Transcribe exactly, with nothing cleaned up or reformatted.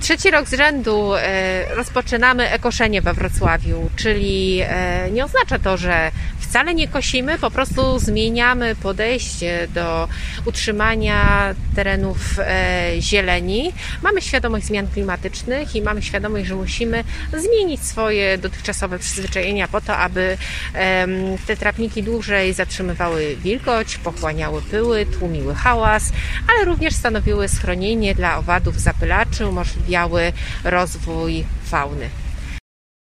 Trzeci rok z rzędu rozpoczynamy ekoszenie we Wrocławiu, czyli nie oznacza to, że wcale nie kosimy, po prostu zmieniamy podejście do utrzymania terenów zieleni. Mamy świadomość zmian klimatycznych i mamy świadomość, że musimy zmienić swoje dotychczasowe przyzwyczajenia po to, aby te trawniki dłużej zatrzymywały wilgoć, pochłaniały pyły, tłumiły hałas, ale również stanowiły schronienie dla owadów zapylaczy, umożliwiały rozwój fauny.